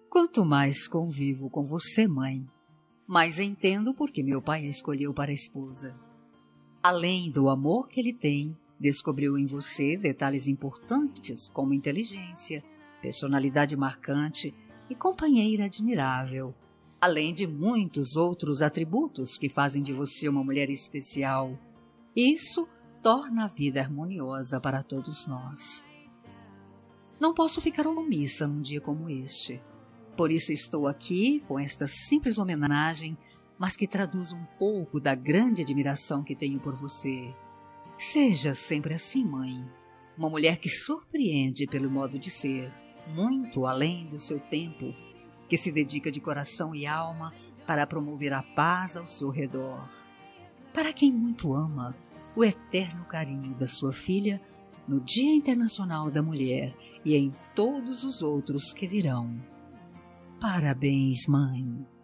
Quanto mais convivo com você, mãe, mais entendo por que meu pai a escolheu para a esposa. Além do amor que ele tem, descobriu em você detalhes importantes como inteligência, personalidade marcante e companheira admirável, além de muitos outros atributos que fazem de você uma mulher especial. Isso torna a vida harmoniosa para todos nós. Não posso ficar omissa num dia como este. Por isso estou aqui com esta simples homenagem, mas que traduz um pouco da grande admiração que tenho por você. Seja sempre assim, mãe. Uma mulher que surpreende pelo modo de ser, muito além do seu tempo, que se dedica de coração e alma para promover a paz ao seu redor. Para quem muito ama, o eterno carinho da sua filha no Dia Internacional da Mulher e em todos os outros que virão. Parabéns, mãe!